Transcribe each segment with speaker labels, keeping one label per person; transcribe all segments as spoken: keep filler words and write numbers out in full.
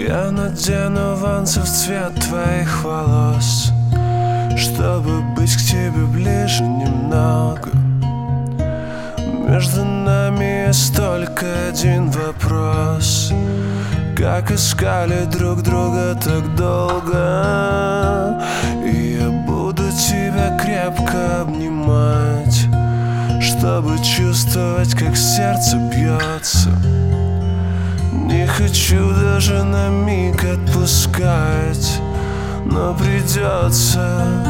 Speaker 1: Я надену вансы в цвет твоих волос, чтобы быть к тебе ближе немного. Между нами есть только один вопрос: как искали друг друга так долго? И я буду тебя крепко обнимать, чтобы чувствовать, как сердце бьется. Не хочу даже на миг отпускать, но придется.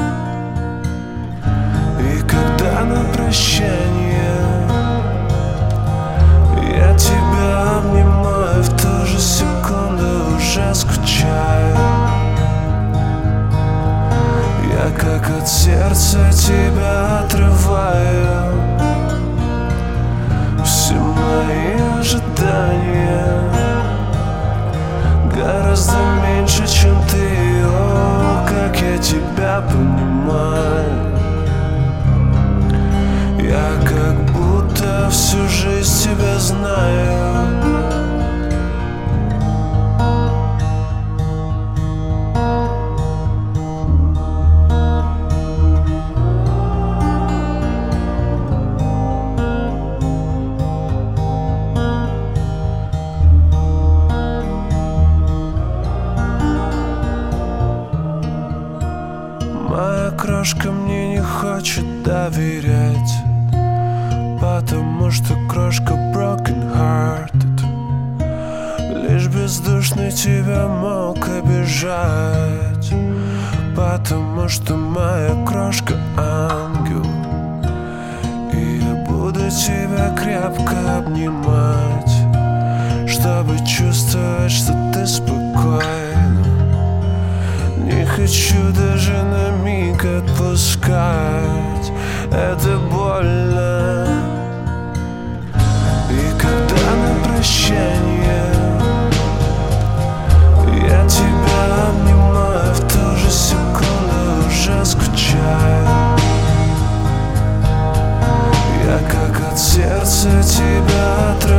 Speaker 1: И когда на прощание я тебя обнимаю, в ту же секунду уже скучаю. Я как от сердца тебя отрываю. Все мои ожидания гораздо меньше, чем ты. О, как я тебя понимаю. Я как будто всю жизнь тебя знаю. Моя крошка мне не хочет доверять, потому что крошка broken hearted. Лишь бездушный тебя мог обижать, потому что моя крошка ангел. И я буду тебя крепко обнимать, чтобы чувствовать, что ты спокойна. Не хочу даже на миг отпускать, это больно. И когда на прощание я тебя обнимаю, в ту же секунду уже скучаю. Я как от сердца тебя отрываю.